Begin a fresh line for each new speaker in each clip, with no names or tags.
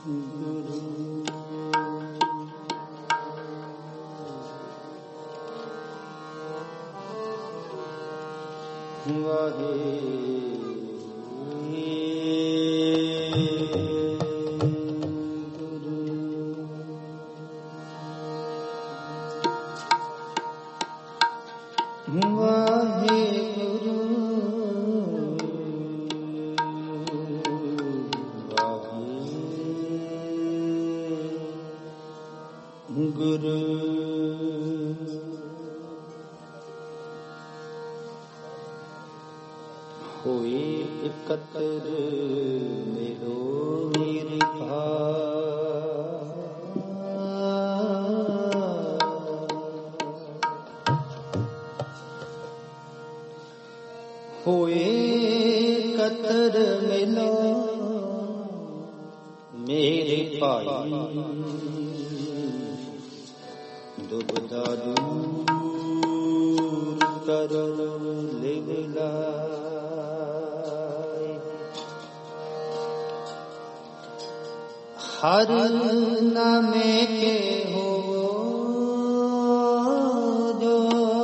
होए एकत्र मेरो मेरे होए एकत्र मिलो मेरे भाई दुबदा दूर करो लिवला हर नामे के हो जो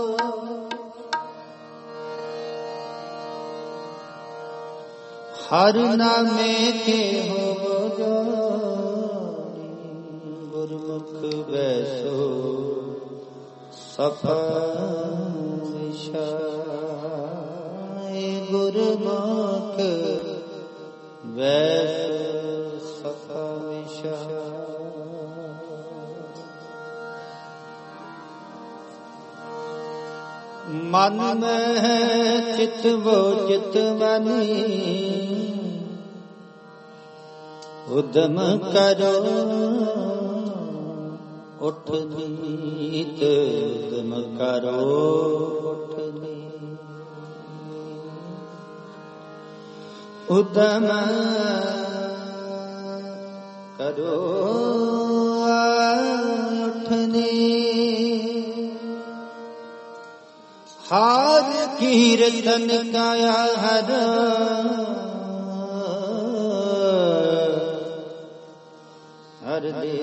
हर नामे के हो जो गुरमुख वैसो सफल विषय गुरमुख वैसो मन में चित वो चित मनी उद्यम करो उठ नीत उद्यम करो उठ उद्यम करो उठने हार कीर्तन काया हर हर दे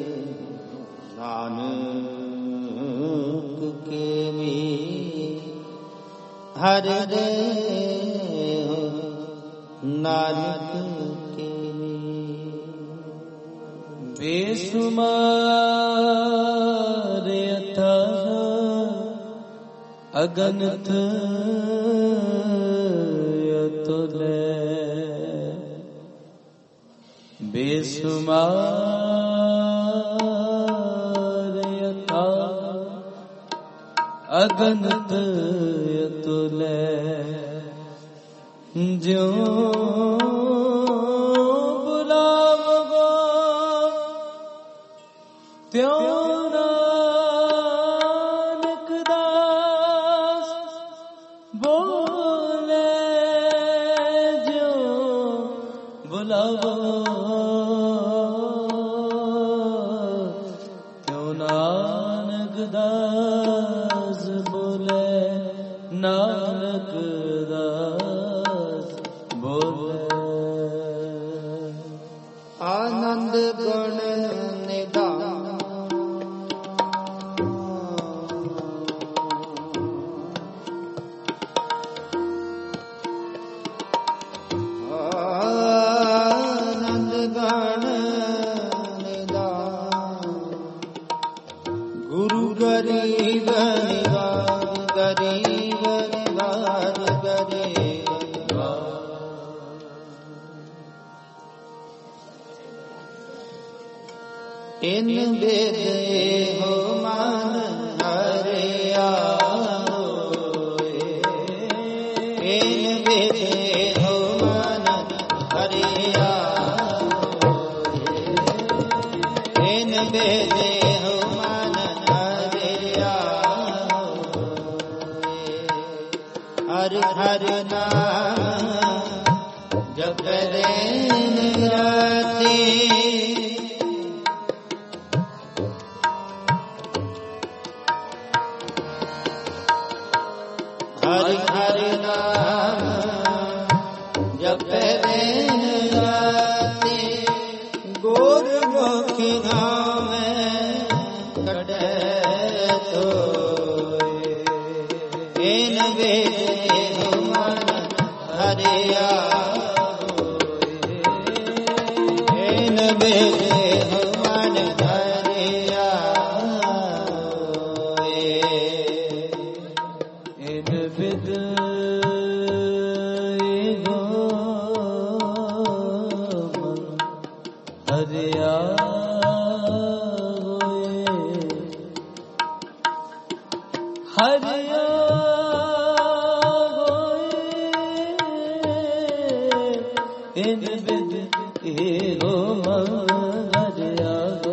नानक के मी हर दे नानक के मी
बेसुमार यथा अगनत यतुले बेसुमार यथा अगनत यतुले जो बुलावो त्यों
आनंद गुण निधान आनंद गुण निधान गुरु गरीब निवार गरीब निवार गरीब इन वेद हो मान हरे आओए इन वेद हो मान हरे आओए इन वेद हो मान हरे आओए हर हर नाम जप दिन राति हरि हरि नाम जप दिन राति गो बेदेह मन हरिया
इन विद हरिया हरिया इन विद हो हरिया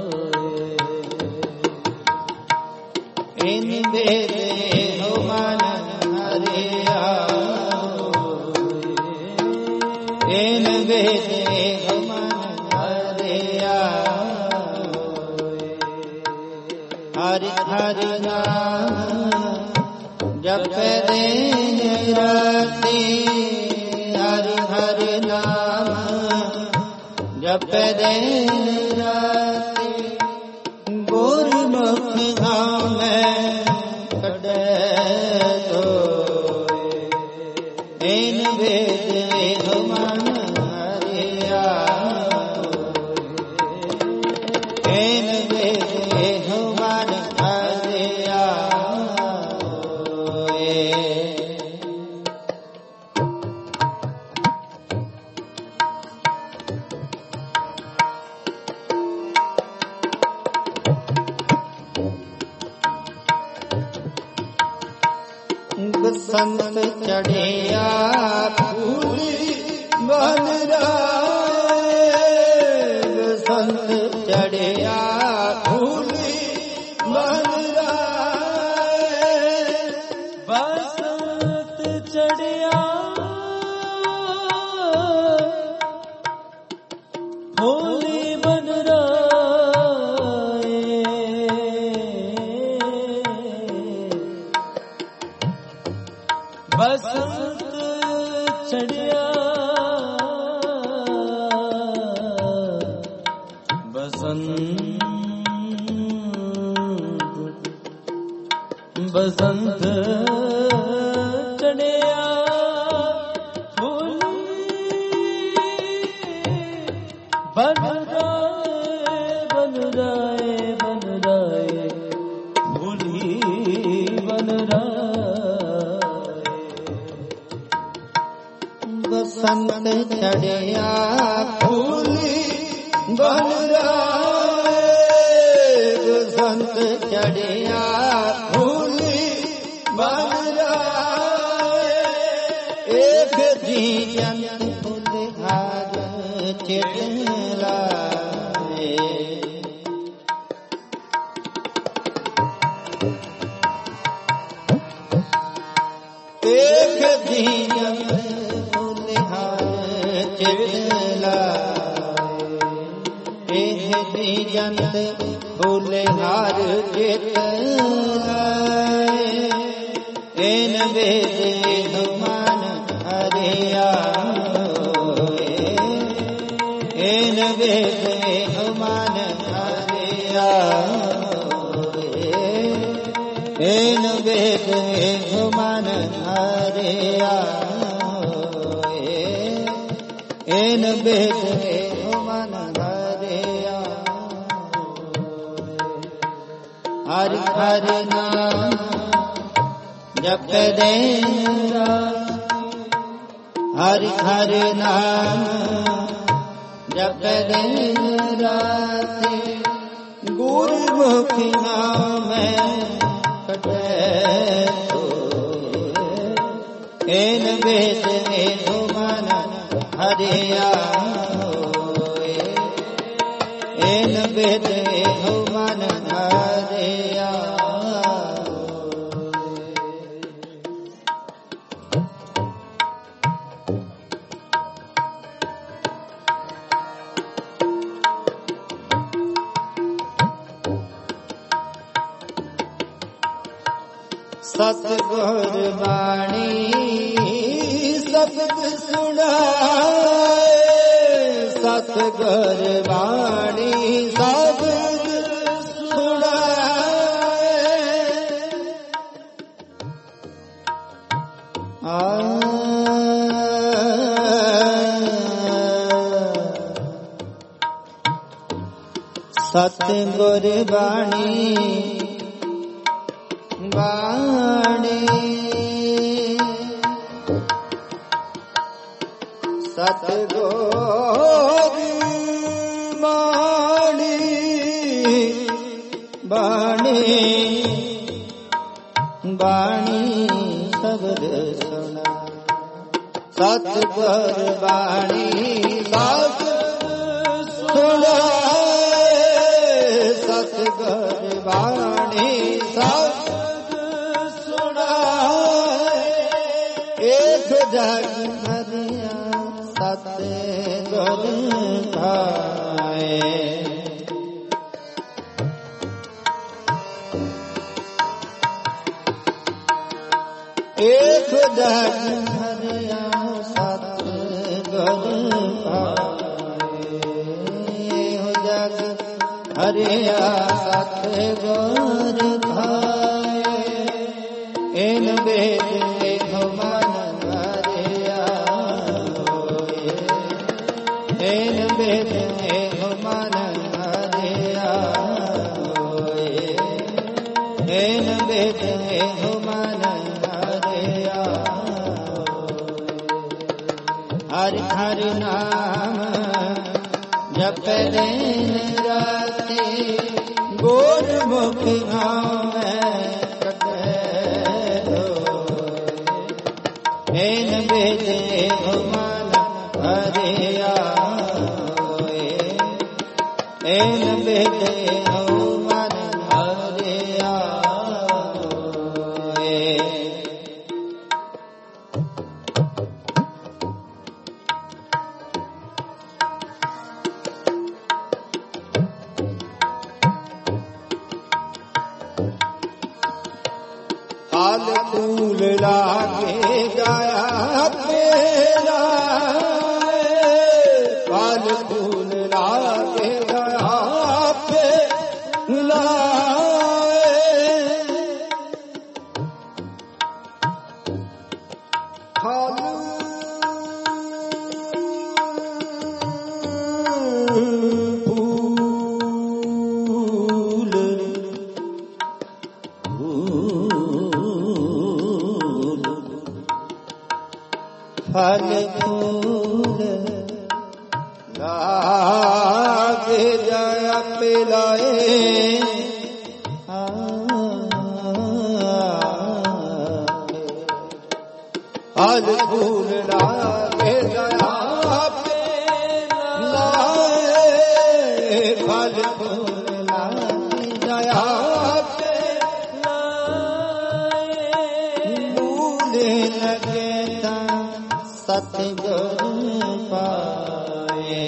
इन बेदेह मन हरिया इन बेदेह मन हरिया हरि हरि नाम जप दिन राति हरि हरि नाम जप दिन राति गुरमुख धाम कटे तो इन वेद मन हरिया इन वेद मन हरिया बसंत चढ़िया फूली बन बसंत चढ़िया फूली बन
बसंत चढ़िया होली बन बसंत चढ़िया बसंत चढ़िया बन राए फूली बन
बसंत चढ़िया फूली बन बसंत चढ़िया फूली बन एक जीवन फुलहार चितला एक जीवन चितला जंत फूलहार चितला इन वेद मन हरिया इन वेद मन हरिया इन वेद मन हरिया इन वेद मन हरिया हरि हरि नाम जप दिन हरि हरि नाम जप दिन राति गुरुमुख नाम कटे तो इन वेद मन हरिया इन वेद मन हरिया सतगुर वाणी सतग सुनाए सतगुर वाणी सब सुनाए ਸਤਿਗੁਰ ਬਾਣੀ ਬਾਣੀ ਸਤਿਗੁਰ ਬਾਣੀ ਬਾਣੀ ਬਾਣੀ ਸ਼ਬਦ ਸੁਣਾ ਸਤਿਗੁਰ ਬਾਣੀ ਸਤ ਸੁਣਾਏ ਸਤਿਗੁਰ ਬਾਣੀ ਸਤ ਸੁਣਾਏ ਏਕ ਜਗ ਹਰਿਆ ਸਤਿਗੁਰ ਭਾਏ ਏਕ ਜਗ ਹਰਿਆ ਸਤਿਗੁਰ ਭਾਏ ਇਹੋ ਜਗ ਹਰਿਆ ਸਤਿਗੁਰ ਭਾਏ ਇਨ ਬੇਦ ਇਹੋ ਮਨ ਹਰਿਆ ਹੋਏ ਇਨ ਬੇਦ ਇਹੋ ਮਨ ਹਰਿਆ ਹੋਏ ਇਨ ਬੇਦ ਇਹੋ ਮਨ ਹਰਿ ਹਰਿ ਨਾਮ ਜਪੈ ਦਿਨ ਰਾਤੀ ਗੁਰ ਮੁਖ ਆਵੈ ਕਟੈ ਹੋਏ ਏਨ ਬੇਦੇ ਮਨ ਹਰਿਆ ਹੋਏ ਏਨ ਬੇਦੇ ਮਨ ਹਰਿਆ ਹੋਏ ਫਲ ਫੂਲ ਲਾਗੇ ਗਾਇਆ ਪੇਲਾ ਫਲ ਫੂਲ ਲਾਗੇ ਗਾਇਆ ਪੇਲਾ ਫਲ ਫੂਲ ਲਾਗੇ ਜਾਇਆ ਪਿਲਾਏ ਫਲ ਫੂਲ ਲਾਗੇ ਜਾਇਆ ਪਿਲਾਏ ਫਲ ਫੂਲ ਲਾਗੇ ਜਾਇਆ ਲਗੇ ਤਾਂ ਸਤਿਗੁਰ ਪਾਏ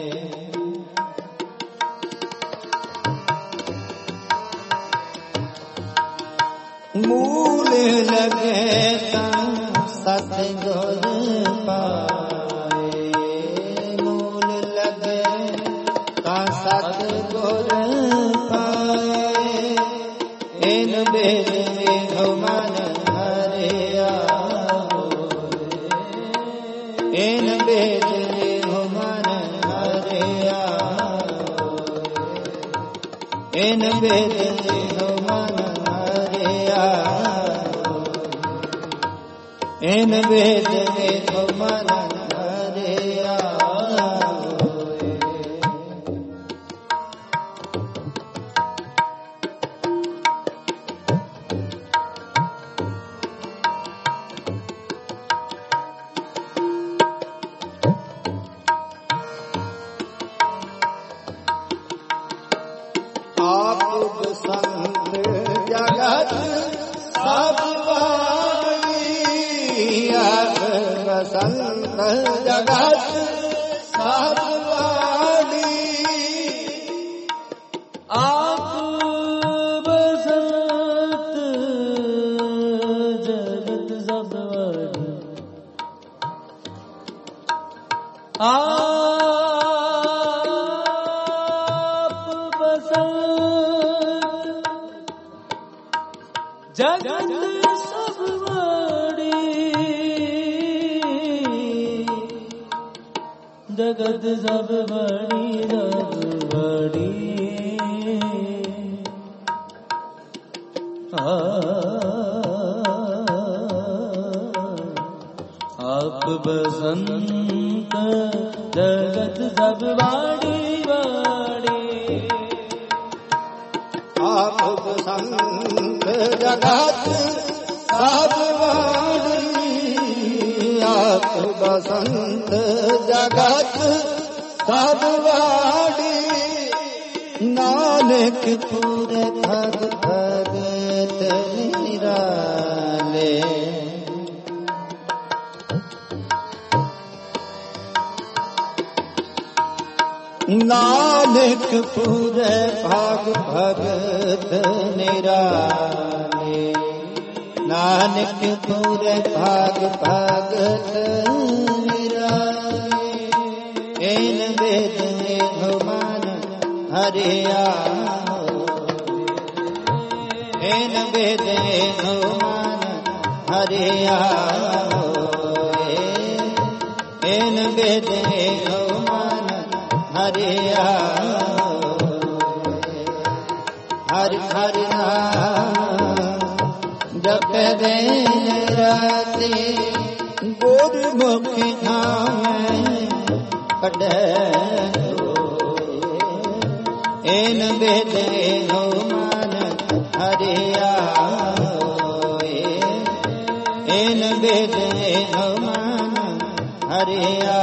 ਮੂਲ ਲਗੇ ਤਾਂ ਸਤਿਗੁਰ ਪਾਏ ਮੂਲ ਲਗੇ ਤਾਂ ਸਤਿਗੁਰ ਪਾਏ ਇਨ ਬੇਦ ਇਹੋ ਮਨ ਹਰਿਆ ਇਨ ਬੇਦ ਇਹੋ ਮਨ ਹਰਿਆ ਇਨ ਬੇਦ ਇਹੋ ਮਨ ਹਰਿਆ ਇਨ ਬੇਦ ਇਹੋ ਮਨ ਹਰਿਆ ਆਪ ਸੰਤ ਜਗਤ ਸਭ ਪਾਈ ਆਪ
जगत सब बड़ी सब बड़ी आप बसंत जगत सब बड़ी बड़ी
आप बसंत जगत सब बड़ी आप बसंत जगत सब बड़ी नानक पूरे भग भगत निराले नानक पूरे भाग भगत निराले नानक पूरे भाग भगत निराले एन वेद भगवान हरिया एन वेद भगवान हरिया एन वेद भगवान हरिया हरि हरि जप दिन राति गुरमुख नाम कढ़े एन वेद मान हरिया एन वेद मान हरिया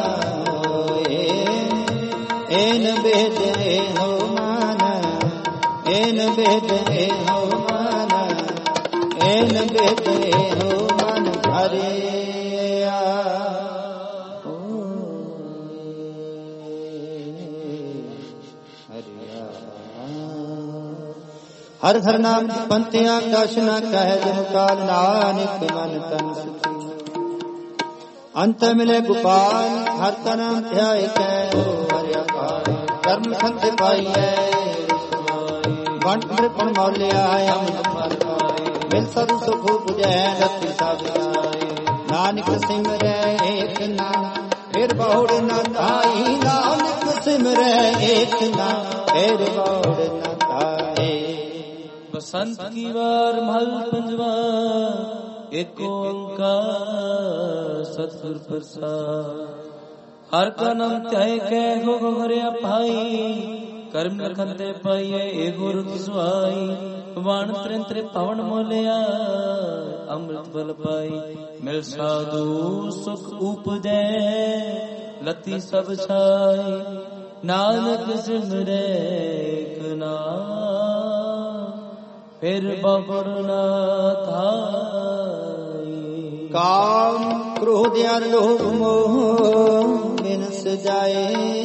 एन वेद मान एन वेद मान एन वेद मान हरिया हरिया हर हर नाम पंथी आकाश न कह जम काल नानक मन तन सुखी अंत मिले गोपाल हर तनम ध्याय कै हरिया कर्म संत पाइयै वंट त्रिपण मौलिया मिल सद सुख बुझै रति सब नानक सिमरै एक नाम फिर बहुड़ न धाई नानक सिमरै एक नाम फिर बहुड़ न धाई
बसंत की बार महल पंजवा एक ओंकार सतगुर प्रसाद हर का नाम त्याय कै हो हरिया भाई कर्म नखंते पाइये एगो रुत सुहाई वाण त्रिंत्र पवन मोलिया अमृत बल पाई मिल साधु सुख उपजै लती सब छाई नानक सिमरै एक नाम फिर बबड़ न थाई
काम क्रोध और लोभ मोह बिनस जाए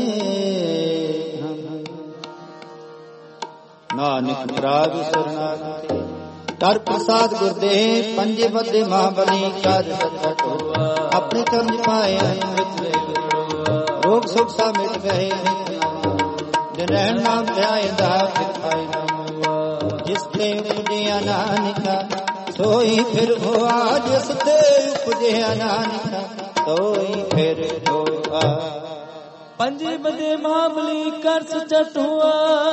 नानक राग शरणागति कर प्रसाद गुरदेव पंजे बदे महाबली कर सचट अपने चरण पाए रोग सुख सा मिट गए दिन रहन नाम ध्याय दास खाई जिसते उपजिया नानका सोई फिर हुआ जिसते उपजिया नानका सोई फिर हुआ
पंजे बदे महाबली कर सचट हुआ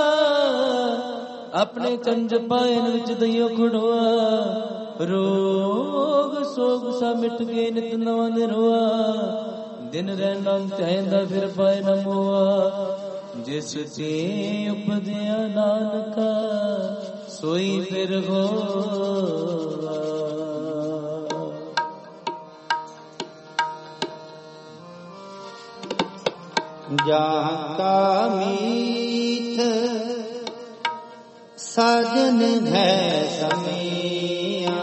अपने चंज पायन विच दइयो खड़ोआ रोग सोग सा मिट गए नित नवा निरोआ दिन रहना चाहता फिर पाए न मोआ जिस चे उपदिया नानका सोई फिर हो
जहाँ का मीत साजन है समिया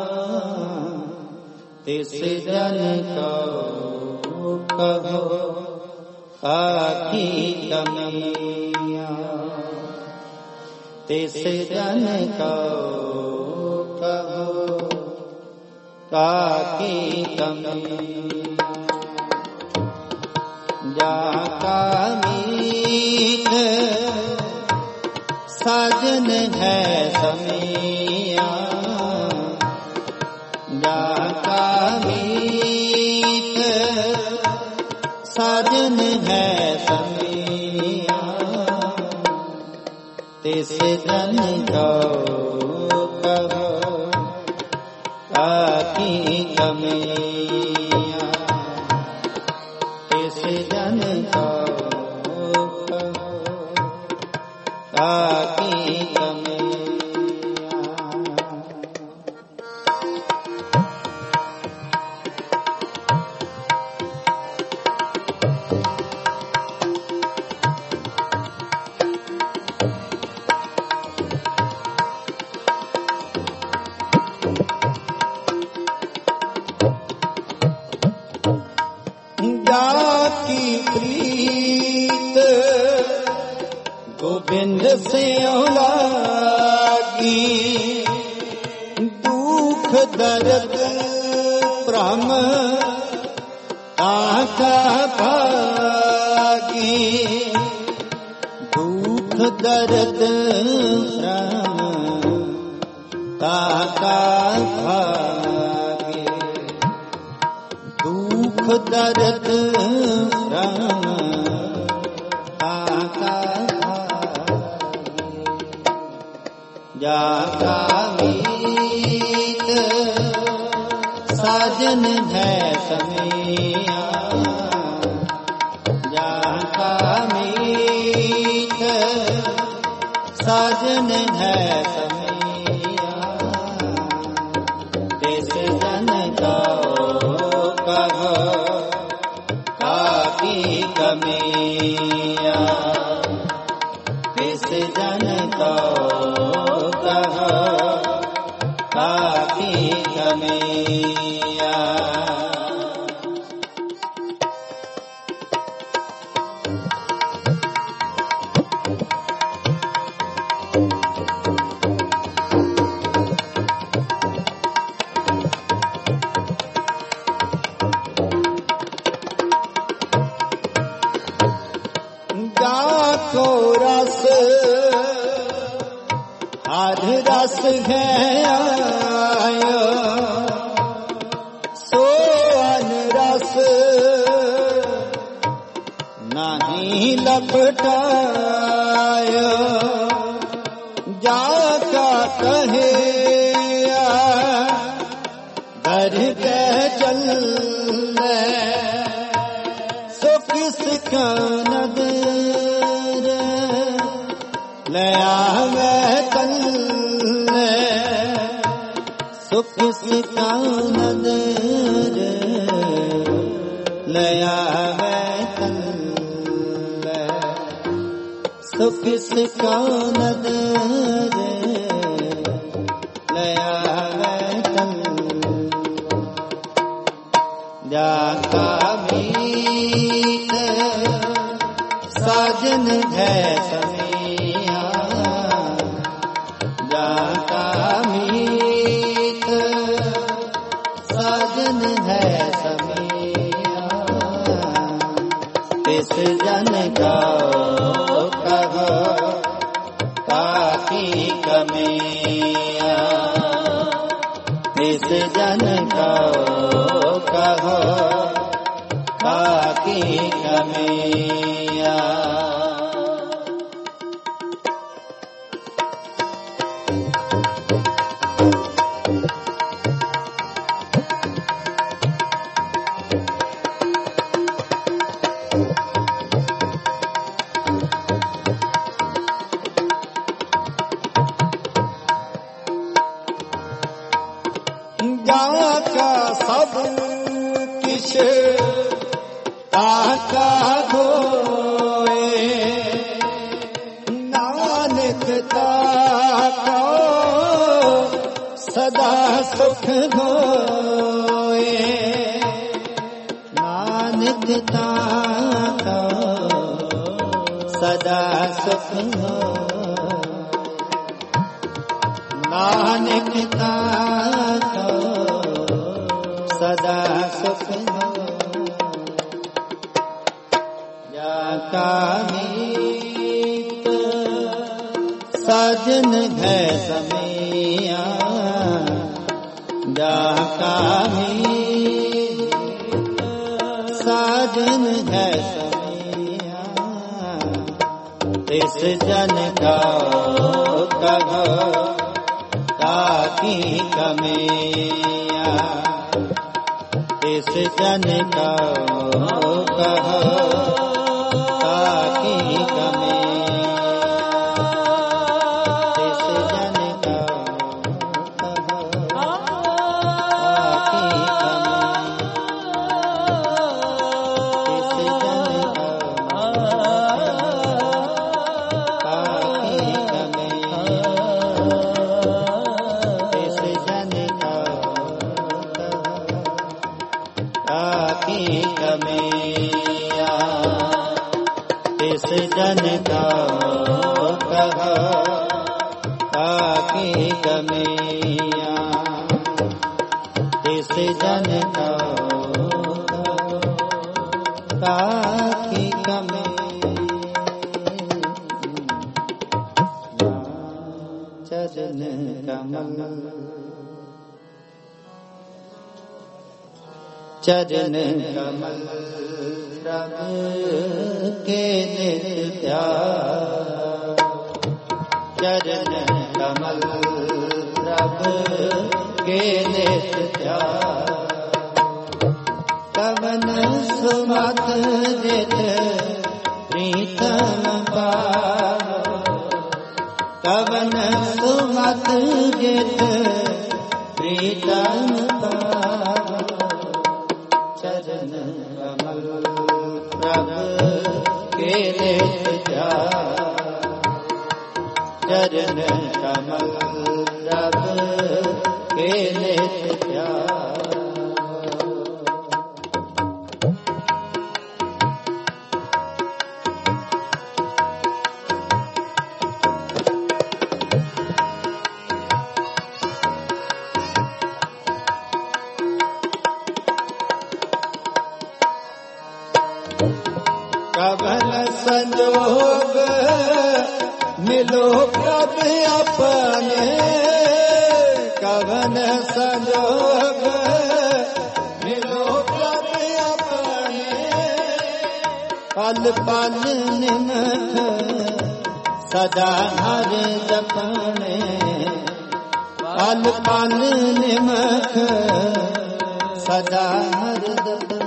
तिस जन को कहो काकी कमिया तिस जन को कहो काकी कमिया जाका मीत साजन है समिया जाका मीत साजन तिस जन को कहो काकी कमिया तिस जन को कहो काकी कमिया। जाकी प्रीत गोविंद से लागी दुख दर्द भ्रम ताका भागी दुख दर्द भ्रम ताका भागी दुख दर्द भ्रम ताका भागी जाका मीत साजन है समिया जाका मीत साजन है समिया तिस जन को कहो काकी कमिया तिस जन को कहो काकी कमिया। जाको रस हर रस है आयो सो अन रस नहीं लपटायो जाका कहे घर के चल सो किसका नदर ले आवे कल सो किसका नदर ले आवे कल सो किसका नदर ले आवे कल जाका मीत साजन है समिया जाका मीत साजन है समिया तिस जन को कहो काकी कमिया तिस जन को कहो काकी कमिया। जाका सब किश ताका होए नानक ताका सदा सुख होए नानक ताका सदा सुख होए नानक ताका सदा सुख हो जाका मीत साजन है समिया जाका मीत साजन है समिया तिस जन का कहो ताकी कमिया, तिस जन का कहो ताकी कमिया, तिस जन का कहो ताकी कमिया, तिस जन का कहो ताकी कमिया, तिस जन का ताकी कमिया। चरण कमल चरण कमल रब के नित्या, चरण कमल रब के नित्या, कवन सुमत जित प्रीतम पावो, कवन सुमत जित प्रीतम पावो, चरण कमल प्रभ के नित्या, चरण कमल प्रभ के नित्या। कवन संजोग मिलो प्रभ अपने, कवन संजोग मिलो प्रभ अपने, पल पल निमख सदा हर जपने, पल पल निमख सदा हर जपने,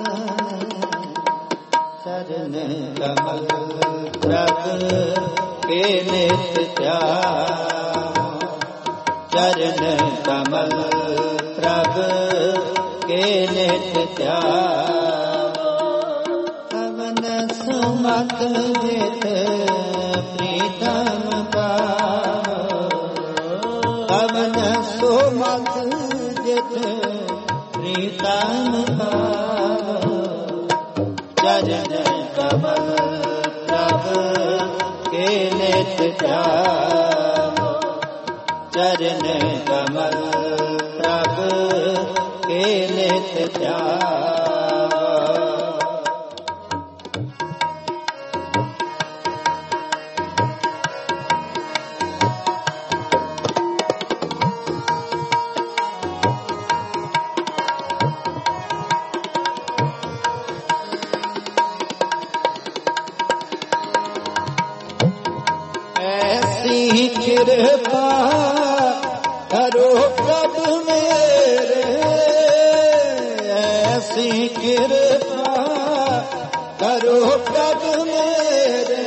चरण कमल प्रभ के नित्या, चरण कमल प्रभ के नित्या, कवन सुमत जित प्रीतम पावो, कवन सुमत जित प्रीतम पावो, चरण कमल प्रभ के नित्या, चरण कमल प्रभ के नित्या। ऐसी कृपा करो प्रभु मेरे, ऐसी कृपा करो प्रभु मेरे,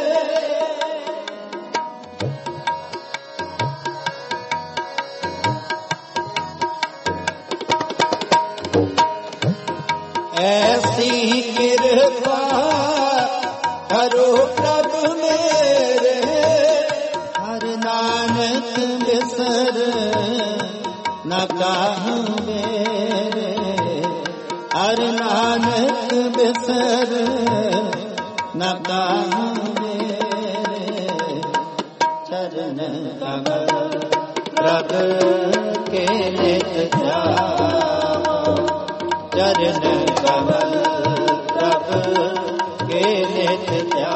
ऐसी कृपा करो प्रभु मेरे, हर नानक बिसर न काहू मेरे, हर नानक बिसर न काहू मेरे, चरण कमल प्रभ के नित्या, चरण कमल प्रभ के नित्या,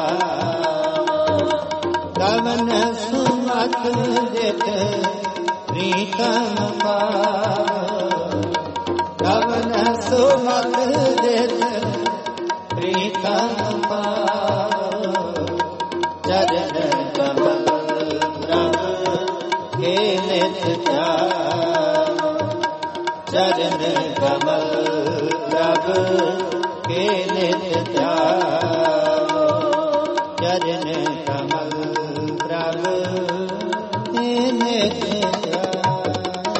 कवन सुमत जित प्रीतम पावो, कवन सुमत जित प्रीतम पावो, चरण कमल प्रभ के नित ध्यान, चरण कमल प्रभ के नित ध्यान, चरण कमल प्रभ के नित ध्यान।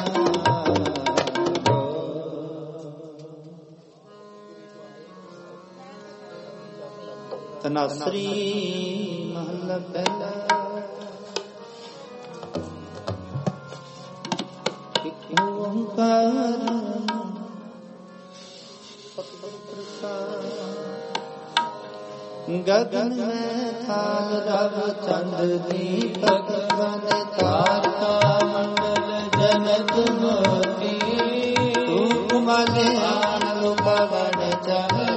ਤਨਾਸਰੀ ਮਹੱਲਾ ਪਹਿਲਾ। ਇੱਕ ਓੰਕਾਰ ਸਤਿਗੁਰ ਪ੍ਰਸਾਦਿ, ਗਗਨ ਮੈਂ ਥਾਲ ਰਵ ਚੰਦ ਦੀਪਕ ਬਨ ਤਾਰਕਾ ਮੰਡਲ ਜਨਕ ਮੋਤੀ, ਧੂਪ ਮਾਲੇ ਆਨ ਪਵਨ ਚਾਰੂ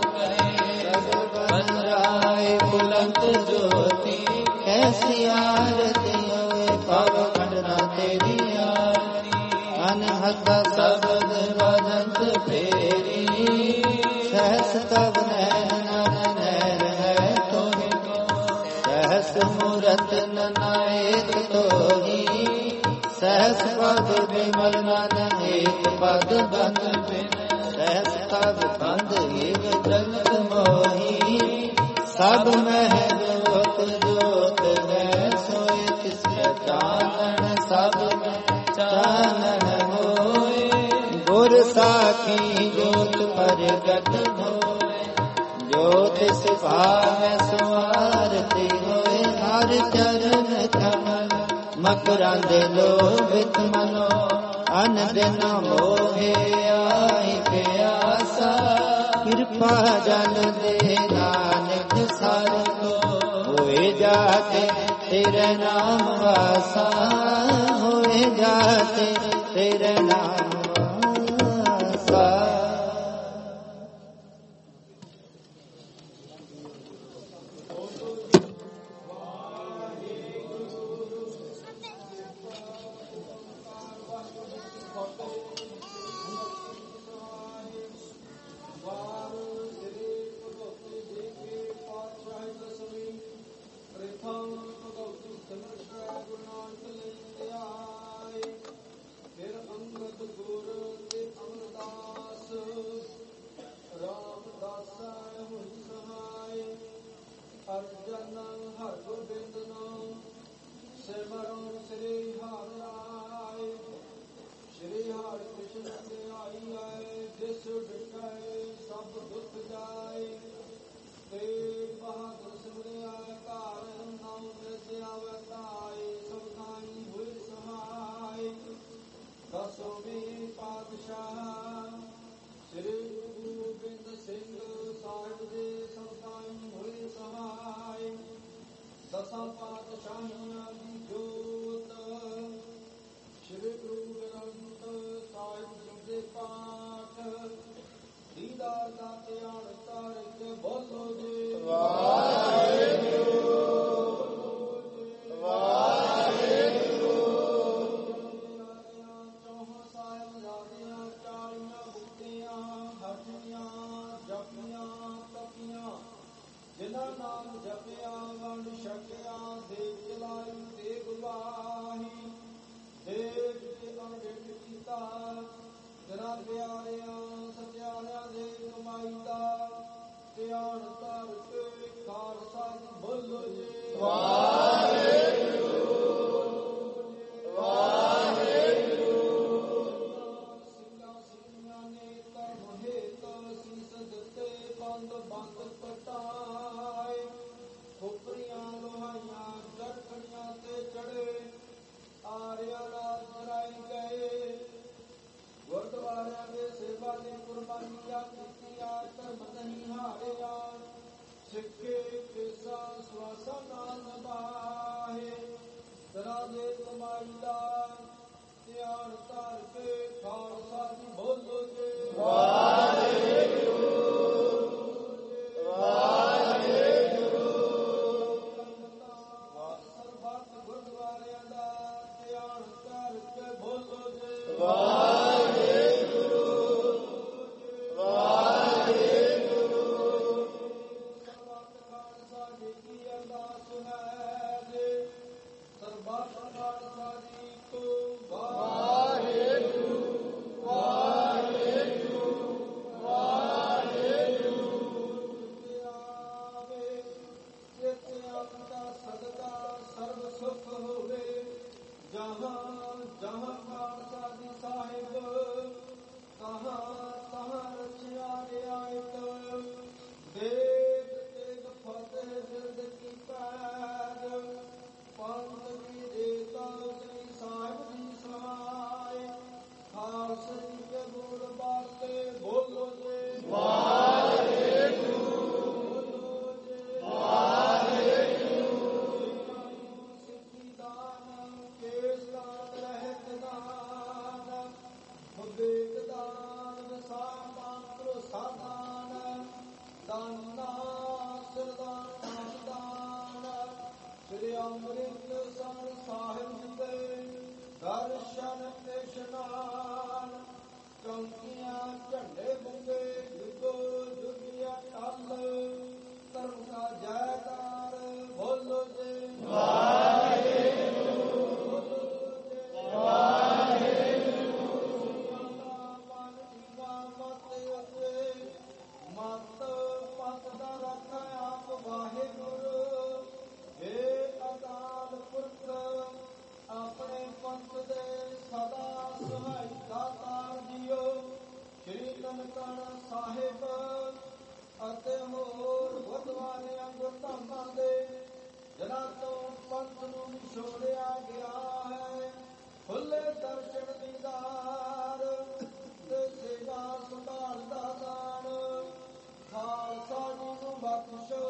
बुलंद ज्योति, कैसी आरती होए पाव खंडना तेरी आरती, अनहद शब्द बजंत फेरी, सहस तब नैन नैन है तोहि को, सहस मूरत नायक तोहि, सहस पद विमल नन एक पद बंद बिन, सहस तब बंद एक जगत मोही, सब मह जोत जोत है सोए तिसके चानन, सब में चानन होए, गुर साखी जोत प्रगट होए, ज्योतिष भाव सुआरती होए, हर चरण कमल मकरंद लोभित मनो, अन दिन मोहे आई प्यासा, कृपा जन दे नानक सार को, होए जाते तेरे नाम वासा, होए जाते तेरे नाम वासा।
ਸਿੱਖੇ ਕਿਸਾ ਸਵਾਸਾ ਨਾਮ
ਅੰਮ੍ਰਿਤ ਸਰ ਸਾਹਿਬ ਜੀ ਦੇ ਦਰਸ਼ਨ ਇਸ਼ਨਾਨ ਚੌਂਕੀਆਂ ਝੰਡੇ ਬੰਦੇ ਜੁਗੋ ਜੁਗੀਆਂ ਟੱਲ ਧਰਮ ਦਾ ਜੈਕਾਰ ਬੋਲੋ ਜੀ ਵਾਹਿਗੁਰੂ ਵਾਹਿਗੁਰੂ ਮਨ ਜੀਵਾ ਮਤ ਅਤੇ ਮਤ ਪਤ ਦਾ ਰੱਖਾ ਆਪ ਵਾਹਿਗੁਰੂ ਹੇ ਅਕਾਲ ਪੁਰਖ ਆਪਣੇ ਪੰਥ ਦੇ ਸਦਾ ਸਹਾਈ ਦਾਤਾਰ ਜੀਓ ਸ਼੍ਰੀ ਨਨਕਾਣਾ ਸਾਹਿਬ ਅਤੇ ਹੋਰ ਗੁਰਦੁਆਰਿਆਂ ਗੁਰਧਾਮਾਂ ਦੇ ਜਿਨ੍ਹਾਂ ਤੋਂ ਪੰਥ ਨੂੰ ਵਿਛੋੜਿਆ ਗਿਆ ਹੈ ਖੁੱਲੇ ਦਰਸ਼ਨ ਦੀਦਾਰ ਤੇ ਸੇਵਾ ਸੰਭਾਲ ਦਾ ਦਾਨ ਖਾਲਸਾ ਜੀ ਨੂੰ ਬਖਸ਼ੋ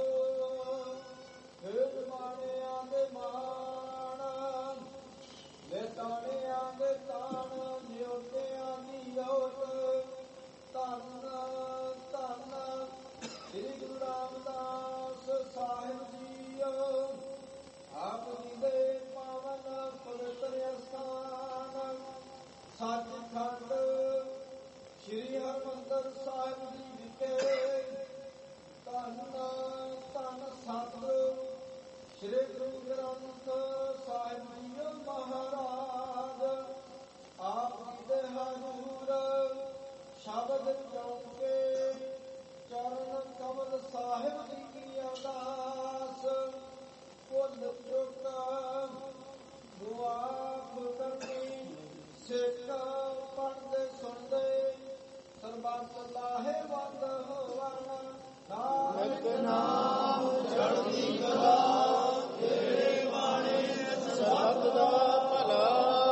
ਹੇਠ ਮਾਣਿਆਂ ਦੇ ਮਾਣ ਲੇਟਾਣਿਆਂ ਦੇ ਤਾਣ ਨਿਉਟਿਆਂ ਦੀ ਓਟ ਧੰਨ ਧੰਨ ਸ੍ਰੀ ਗੁਰੂ ਰਾਮਦਾਸ ਸਾਹਿਬ ਜੀਓ ਆਪ ਜੀ ਦੇ ਪਾਵਨ ਪਵਿੱਤਰ ਅਸਥਾਨ ਸੱਚਖੰਡ ਸ੍ਰੀ ਹਰਿਮੰਦਰ ਸਾਹਿਬ ਜੀ ਵਿਖੇ ਧੰਨ ਧੰਨ ਸਤਿਗੁਰੂ ਸ੍ਰੀ ਗੁਰੂ ਗ੍ਰੰਥ ਸਾਹਿਬ ਜੀ ਮਹਾਰਾਜ ਆਪ ਜੀ ਦੇ ਹਜ਼ੂਰ ਸ਼ਬਦ ਚੌਂਕੇ ਚਰਨ ਕਮਲ ਸਾਹਿਬ ਜੀ ਕੀ ਅਰਦਾਸ ਭੁੱਲ ਚੁੱਕ ਦੁਆ ਕਰਨੀ ਸਿੱਖ ਪੜ੍ਹਦੇ ਸੁਣਦੇ ਸਰਬੱਤ ਲਾਹੇਵੰਦ ਹੋਵਨ ਨਾਨਕ ਨਾਮ ਚੜ੍ਹਦੀ ਕਲਾ ਤੇਰੇ ਬਾਣੇ ਸਭ ਦਾ ਭਲਾ।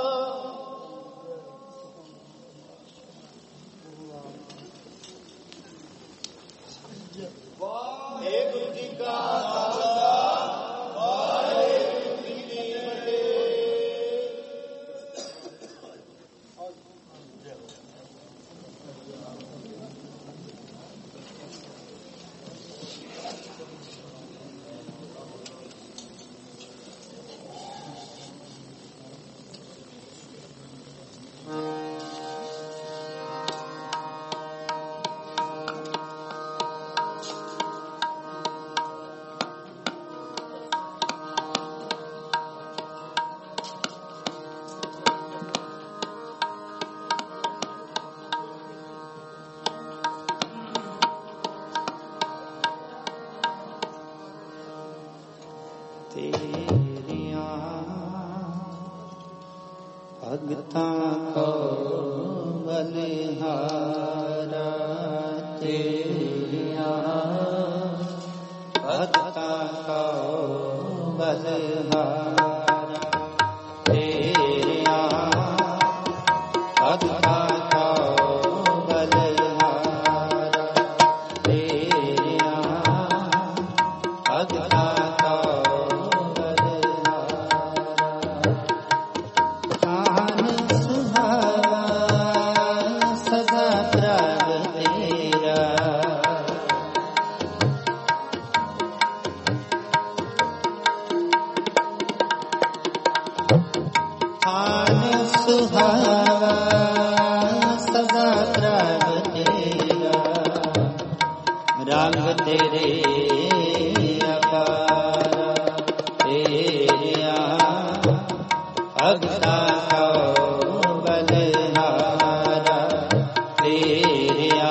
ਵਾਹਿਗੁਰੂ ਜੀ ਕਾ ਖਾਲਸਾ ਵਾਹਿਗੁਰੂ ਜੀ ਕੀ ਫਤਿਹ। ਭਗਤਾਂ ਕੋ ਬਲਿਹਾਰਾ ਤੇਰੀਆਂ ਭਗਤਾਂ ਕੋ ਬਲਿਹਾਰਾ ਤੇਰੀਆਂ ਭਗਤਾਂ ਕੋ ਬਲਿਹਾਰਾ ਤੇਰੀਆਂ ਭਗਤਾਂ ਰੰਗ ਤੇਰੇ ਅਪਾਰ ਤੇਰੀਆਂ ਭਗਤਾਂ ਕੋ ਬਲਿਹਾਰਾ ਤੇਰੀਆਂ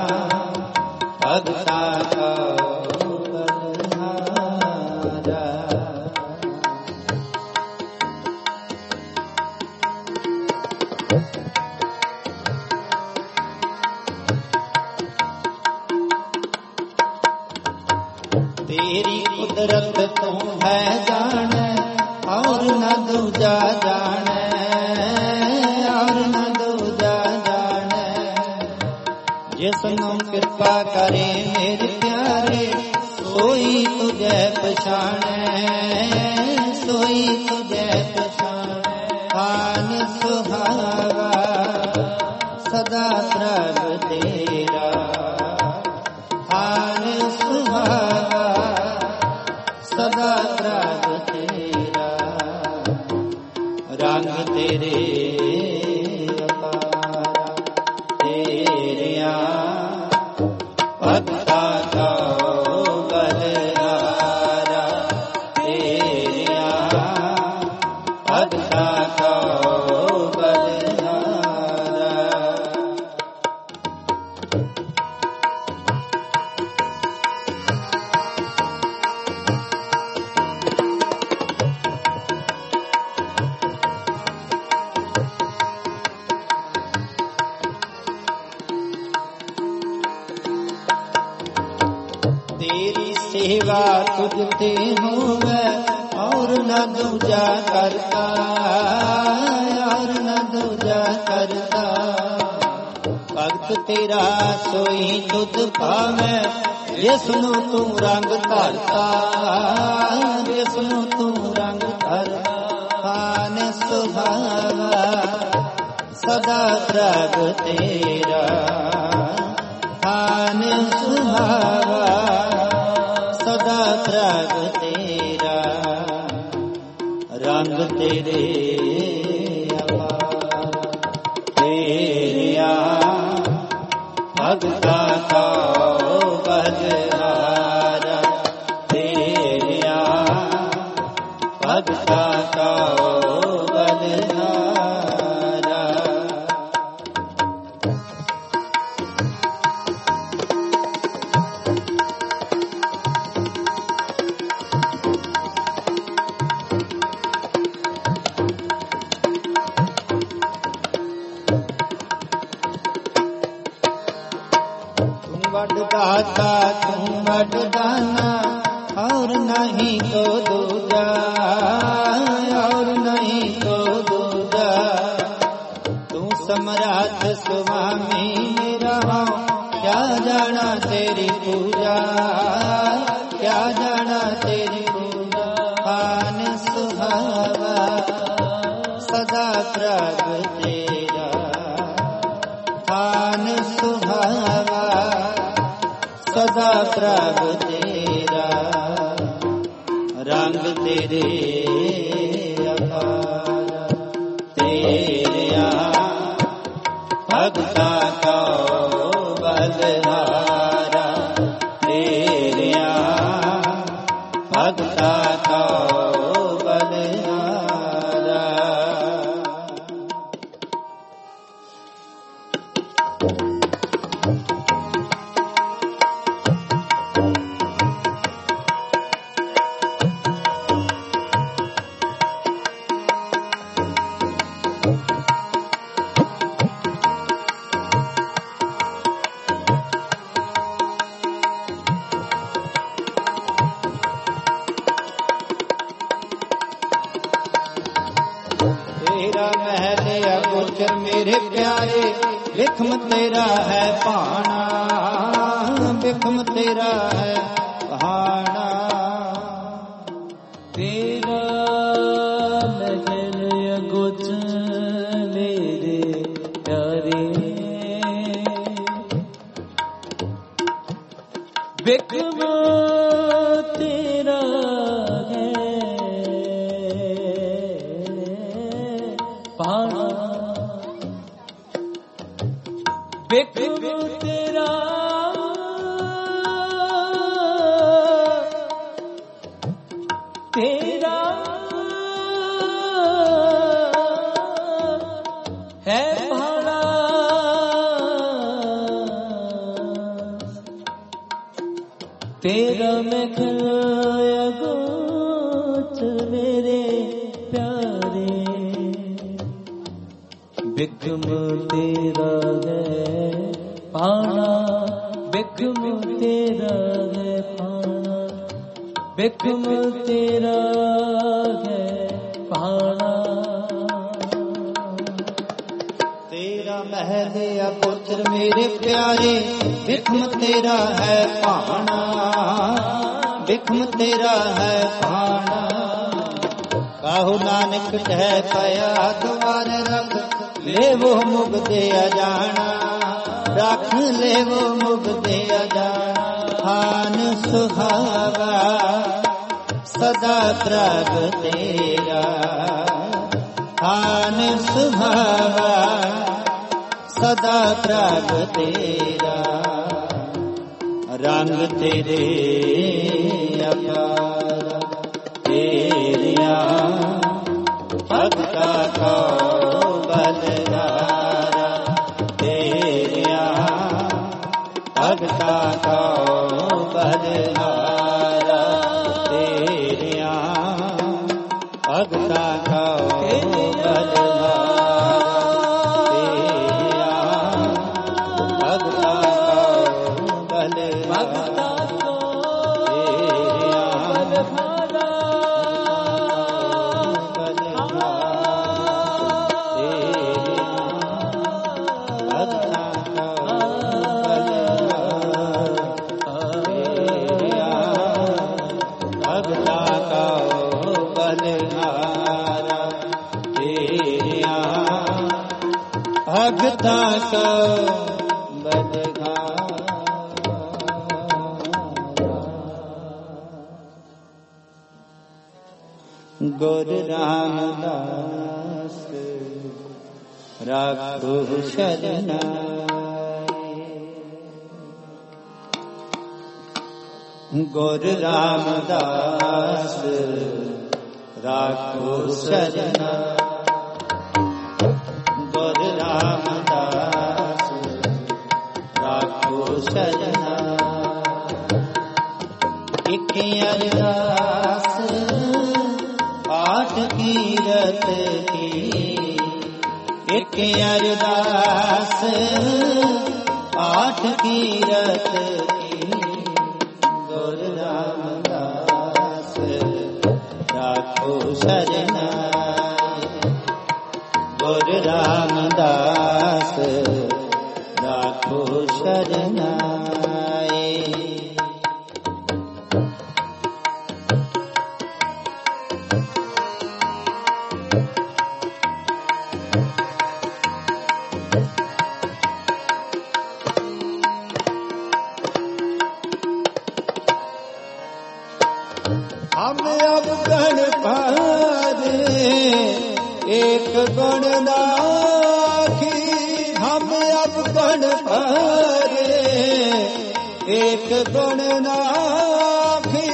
ਭਗਤਾਂ ਕੋ ਬਲਿਹਾਰਾ। तेरी कुदरत तू है जाने और न दूजा जाने और न दूजा जाने जिसनु कृपा करे मेरे प्यारे सोई तुझे पछाने सोई तुझे पछाने। खान सुहावा सदा प्रभ तेरा खान सुहावा सदा प्रभ तेरा रंग तेरे अपारा तेरिया भक्ता का बलहारा तेरिया भक्ता का सेवा तुझते होवे और न दूजा करता और न दूजा करता भक्त तेरा सोई तुझ पावे ये सुनो तुम रंग धरता ये सुनो तुम रंग धरता ने सुभावा सदा प्रभ तेरा ने सुभावा सदा प्रभ तेरा रंग तेरे अपारा तेरिया भक्ता का बलहारा तेरिया भक्ता का बलहारा। दाता तुम वरदाना और नहीं तो दूजा और नहीं तो दूजा तू सम्राट स्वामी मेरा क्या जाना तेरी पूजा क्या जाना तेरी पूजा पान सुहावा सदा प्रभ तेरा पान सुहावा सदा प्रभ तेरा रंग तेरे अपारा तेरिया भक्ता का बलहारा तेरिया भक्ता का बलहारा। तेरा महल अगोचर मेरे प्यारे बिखम तेरा है पाना बिखम तेरा है पहाड़ा
तेरा महल अगोचर मेरे प्यारे बिखम तेरा है पहाड़ा बिखम तेरा तेरा है पहाड़ा तेरा महल अगोचर मेरे प्यारे बिखम तेरा है पाना बिखम तेरा है पाना बिखम तेरा है पाना
तेरा महल अगोचर मेरे प्यारे बिखम तेरा है पाना बिखम तेरा है पाना काहू नानक कह पया द्वार रख ले वो मुगदे अजाना रख ले वो मुगदे अजाना खान सुहावा सदा प्रभ तेरा थान सुभावा, सदा प्रभ तेरा रंग तेरे अपार, तेरिया भगता को बलहारा, तेरिया भगता को बलहारा, तेरिया भगता को बलहारा, तेरिया भगता को बलहारा, भगता को बलहारा। गुरु रामदास राखो शरनाई, गुरु रामदास राखो शरनाई, गुरु रामदास राखो शरनाई। एक अरदास पाठ कीरत की, एक अरदास पाठ कीरत की, गुरु रामदास राखो शरनाई, गुरु रामदास राखो शरनाई। हम अब गण पारे एक गुण नाखी, हम अब गण पारे एक गुण नाखी,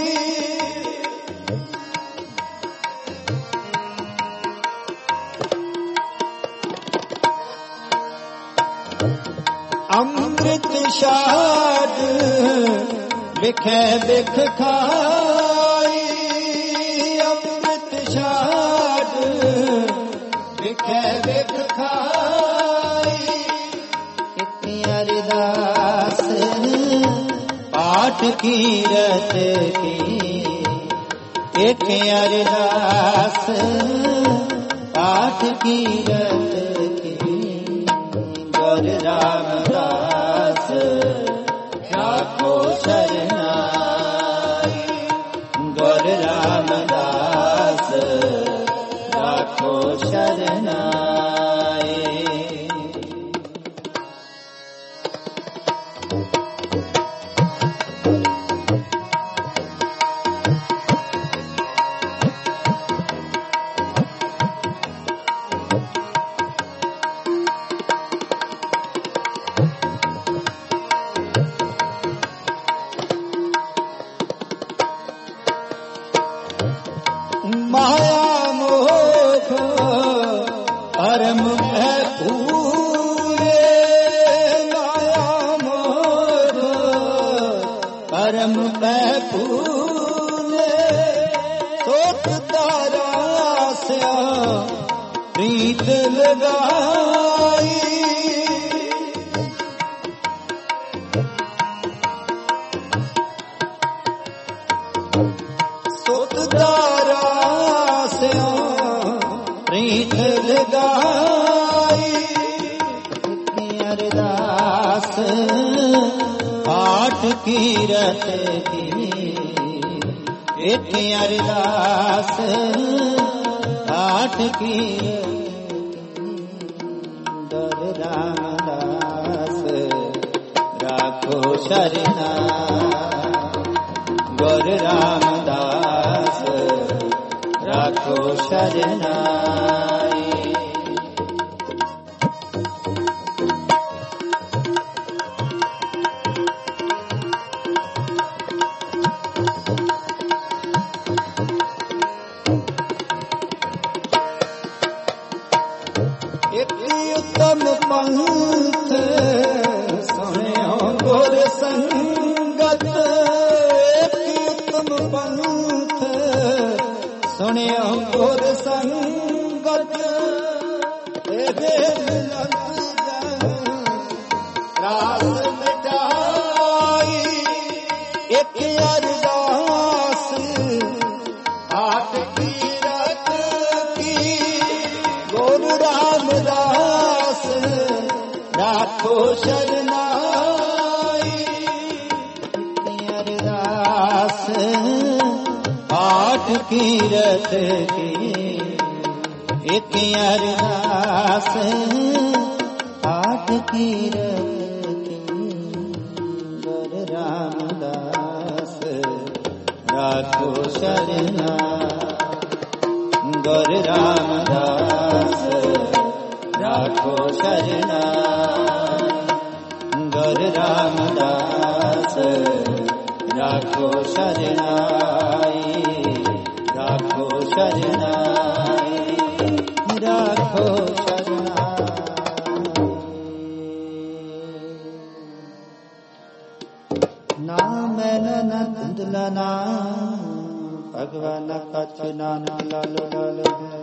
अमृत शाद बिखे बिख खाई, अमृत शाद बिखे बिख खाई। इतनी अरदास पाठ कीरत की, एक अरदास पाठ कीरत की, गुरु रामदास राखो शरनाई, गुरु रामदास राखो शरनाई। माया मोह परम भूले, माया मोह परम भूले, सोत तारा से प्रीत लगाई, सोत तारा से प्रीत लगाई। अरदास पाठ कीरत की, एक अरदास पाठ कीरत, गुरु रामदास राखो शरनाई, गुरु रामदास ਸ਼ਰਨਾਈ। ਇੱਕ ਉਤਮ ਪੰਥ ਸੁਣਿਓ ਗੁਰ ਸੰਗਤ, ਇੱਕ ਉਤਮ ਪੰਥ ਸੁਣਿਓ ਗੁਰ ਸੰਗਤ, ਇਹਦੇ ਮਿਲਨ ਰਾਸ ਮਿਟਾਈ। ਇੱਕ ਅਰਦਾਸ ਆਟ ਕੀਰਤ ਕੀ, ਗੁਰੂ ਰਾਮਦਾਸ ਰਾਖੋ ਸ਼ਰਨਾਈ। ਅਰਦਾਸ ਆਟ ਕੀਰਤ ਕੀ, ਇੱਕ ਅਰਦਾਸ ਆਟ ਕੀਰਤ ਕੀ, ਗੁਰੂ ਰਾਮਦਾਸ ਰਾਖੋ ਸ਼ਰਨਾਈ। ਗੁਰੂ ਰਾਮਦਾਸ ਰਾਖੋ ਸ਼ਰਨਾਈ। ਗੁਰੂ ਰਾਮਦਾਸ ਰਾਖੋ ਸ਼ਰਨਾਈ। ਰਾਖੋ ਸ਼ਰਨਾਈ। ਰਾਖੋ ਸ਼ਰਨਾਈ। ਨਾ ਮੈਲ ਨਾ ਧੁੰਦਲਾ ਨਾ ਭਗਵਾਨ ਕਛ ਨਾਨਕ ਲਾਲੋ ਲਾਲੋ ਹੈ।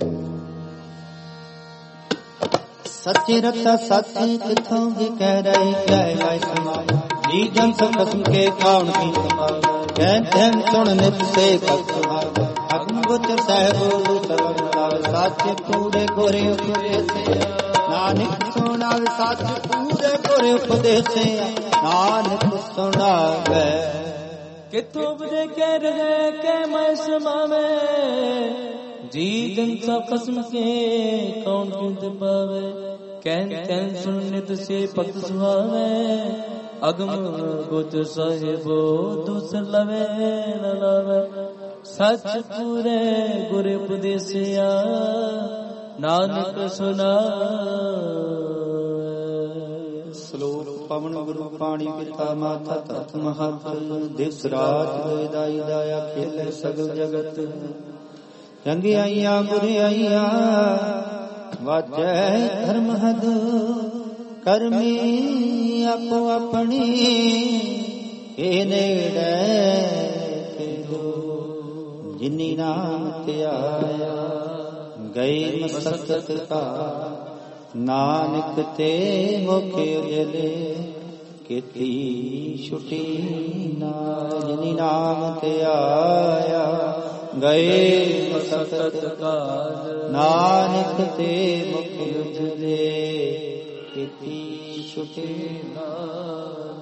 ਸੱਚੇ ਰਤਾ ਸੱਚ ਕਿਥੋਂ ਵੀ ਕਹਿ ਰਹੀ ਕਹਿ ਵਾਇ ਸਮਾਈ। ਜੀ ਜਨ ਸਭ ਕਸਮ ਕੇ ਕਾਉਣ ਕੀ ਕਮਾਈ। ਕਹਿ ਧਨ ਸੁਣ ਨਿਤ ਸੇ ਭਗਤ ਭਾਈ। ਅਗਮ ਗੁਚਰ ਸਾਹਿਬ ਸਰਵ ਲਾਵੇ। ਸੱਚ ਪੂਰੇ ਗੁਰੇ ਉਪਦੇਸਿਆ ਨਾਨਕ ਸੁਣਾਵੇ। ਸੱਚ ਪੂਰੇ ਗੁਰੇ ਉਪਦੇਸਿਆ ਨਾਨਕ ਸੁਣਾਵੇ।
ਕਿਥੋਂ ਬਦੇ ਕਹਿ ਰਹੇ ਕਹਿ ਮੈਂ ਸਮਾਵੇ। ਜੀ ਜਨ ਸਭ ਕਸਮ ਕੇ ਕੌਣ ਕਿੰਤ ਪਾਵੇ। ਕਹਿਨ ਕਹਿਨ ਸੁਣ ਨਿਤ ਸੇ ਭਗਤ ਸੁਹਾਵੇ। ਅਗਮ ਗੁਚ ਸਾਹਿਬੋ ਦੂਸਰ ਲਵੇ ਨ ਲਾਵੇ। ਸੱਚ ਪੂਰੇ ਗੁਰ ਉਪਦੇਸਿਆ ਨਾਨਕ ਸੁਨਾਵੇ।
ਸ਼ਲੋਕ ਪਵਨ ਗੁਰੂ ਪਾਣੀ ਪਿਤਾ ਮਾਤਾ ਤਤ ਮਹਤ। ਦਿਸ ਰਾਤ ਦੋਇ ਦਾਈ ਦਾਇਆ ਖੇਲੇ ਸਗਲ ਜਗਤ। ਰੰਗਿਆਈਆ ਬੁਰਿਆਈਆ ਵਾਜੈ ਧਰਮ ਹਦ। ਕਰਮੀ ਆਪੋ ਆਪਣੀ ਇਹ ਨੇੜੇ ਹੋ। ਜਿਨੀ ਨਾਮ ਧਿਆਇਆ ਗਏ ਮਸਕਤ ਕਾ। ਨਾਨਕ ਤੇ ਮੁਖ ਉਜਲੇ ਕੀਤੀ ਛੁਟੀ ਨਾ। ਜਿਨੀ ਨਾਮ ਧਿਆਇਆ ਗਏ ਮਸਕਤ ਕਾਲ। ਨਾਨਕ ਤੇ ਮੁਖ ਉਜਲੇ ਕੀਤੀ ਛੁਟੀ ਨਾਲ।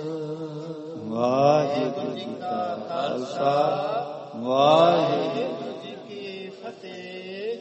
ਵਾਹਿਗੁਰੂ ਜੀ ਕਾ ਖਾਲਸਾ ਵਾਹਿਗੁਰੂ